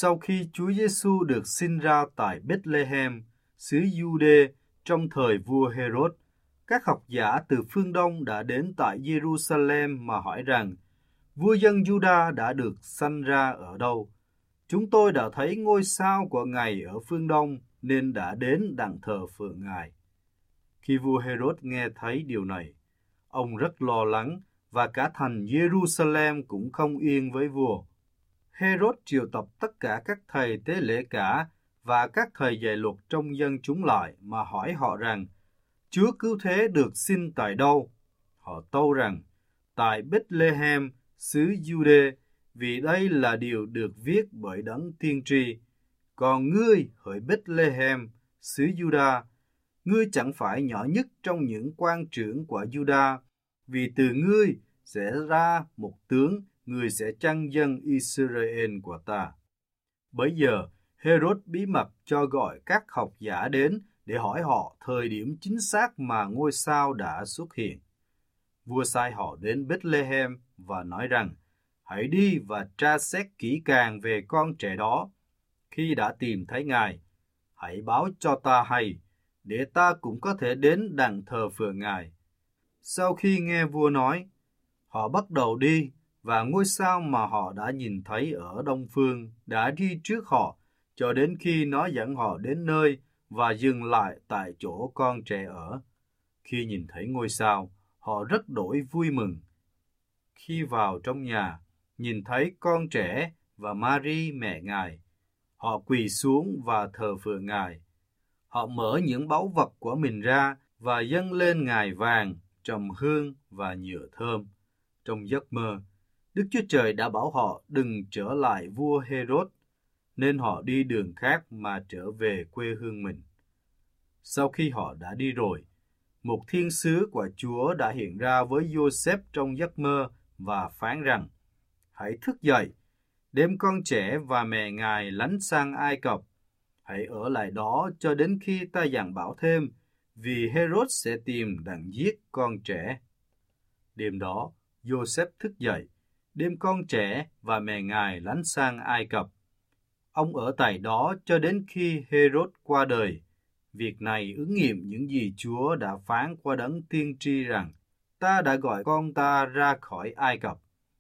Sau khi Chúa Giêsu được sinh ra tại Bethlehem, xứ Giu-đê trong thời vua Hê-rốt, các học giả từ phương Đông đã đến tại Giê-ru-sa-lem mà hỏi rằng, vua dân Giu-đa đã được sanh ra ở đâu? Chúng tôi đã thấy ngôi sao của Ngài ở phương Đông nên đã đến đặng thờ phượng Ngài. Khi vua Hê-rốt nghe thấy điều này, ông rất lo lắng và cả thành Giê-ru-sa-lem cũng không yên với vua. Hê-rốt triệu tập tất cả các thầy tế lễ cả và các thầy dạy luật trong dân chúng lại mà hỏi họ rằng, Chúa cứu thế được sinh tại đâu? Họ tâu rằng, tại Bethlehem, xứ Giu-đê, vì đây là điều được viết bởi đấng tiên tri. Còn ngươi, hỡi Bethlehem, xứ Giu-đa, ngươi chẳng phải nhỏ nhất trong những quan trưởng của Giu-đa, vì từ ngươi sẽ ra một tướng, người sẽ chăn dân Israel của ta. Bấy giờ, Hê-rốt bí mật cho gọi các học giả đến để hỏi họ thời điểm chính xác mà ngôi sao đã xuất hiện. Vua sai họ đến Bethlehem và nói rằng, hãy đi và tra xét kỹ càng về con trẻ đó. Khi đã tìm thấy Ngài, hãy báo cho ta hay, để ta cũng có thể đến đặng thờ phượng Ngài. Sau khi nghe vua nói, họ bắt đầu đi, và ngôi sao mà họ đã nhìn thấy ở Đông Phương đã đi trước họ, cho đến khi nó dẫn họ đến nơi và dừng lại tại chỗ con trẻ ở. Khi nhìn thấy ngôi sao, họ rất đổi vui mừng. Khi vào trong nhà, nhìn thấy con trẻ và Mary mẹ Ngài, họ quỳ xuống và thờ phượng Ngài. Họ mở những báu vật của mình ra và dâng lên Ngài vàng, trầm hương và nhựa thơm. Trong giấc mơ, Đức Chúa Trời đã bảo họ đừng trở lại vua Hê-rốt, nên họ đi đường khác mà trở về quê hương mình. Sau khi họ đã đi rồi, một thiên sứ của Chúa đã hiện ra với Giô-xép trong giấc mơ và phán rằng, hãy thức dậy, đem con trẻ và mẹ Ngài lánh sang Ai Cập. Hãy ở lại đó cho đến khi ta dặn bảo thêm, vì Hê-rốt sẽ tìm đặng giết con trẻ. Đêm đó, Giô-xép thức dậy, đem con trẻ và mẹ Ngài lánh sang Ai Cập. Ông ở tại đó cho đến khi Hê-rốt qua đời. Việc này ứng nghiệm những gì Chúa đã phán qua đấng tiên tri rằng, ta đã gọi con ta ra khỏi Ai Cập.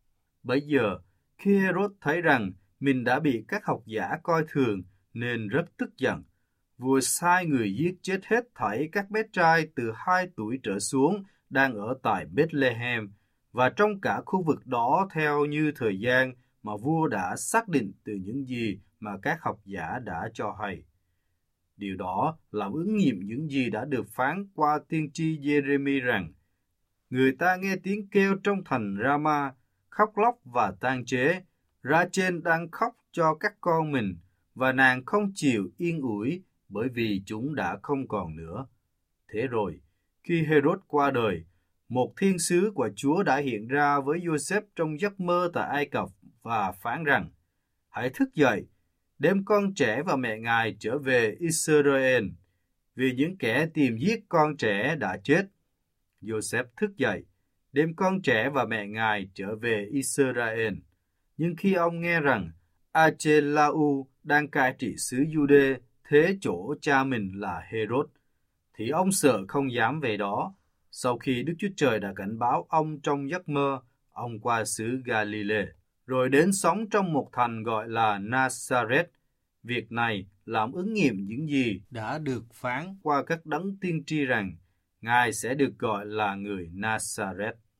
Bấy giờ, khi Hê-rốt thấy rằng mình đã bị các học giả coi thường, nên rất tức giận. Vua sai người giết chết hết thảy các bé trai từ 2 tuổi trở xuống đang ở tại Bethlehem, và trong cả khu vực đó theo như thời gian mà vua đã xác định từ những gì mà các học giả đã cho hay. Điều đó làm ứng nghiệm những gì đã được phán qua tiên tri Giê-rê-mi rằng, người ta nghe tiếng kêu trong thành Rama, khóc lóc và tang chế. Ra-chên đang khóc cho các con mình, và nàng không chịu yên ủi bởi vì chúng đã không còn nữa. Thế rồi, khi Hê-rốt qua đời, một thiên sứ của Chúa đã hiện ra với Giô-xép trong giấc mơ tại Ai Cập và phán rằng, hãy thức dậy, đem con trẻ và mẹ Ngài trở về Israel, vì những kẻ tìm giết con trẻ đã chết. Giô-xép thức dậy, đem con trẻ và mẹ Ngài trở về Israel. Nhưng khi ông nghe rằng A-chê-la-u đang cai trị xứ Giu-đê thế chỗ cha mình là Hê-rốt, thì ông sợ không dám về đó. Sau khi Đức Chúa Trời đã cảnh báo ông trong giấc mơ, ông qua xứ Ga-li-lê, rồi đến sống trong một thành gọi là Na-sa-rét. Việc này làm ứng nghiệm những gì đã được phán qua các đấng tiên tri rằng Ngài sẽ được gọi là người Na-sa-rét.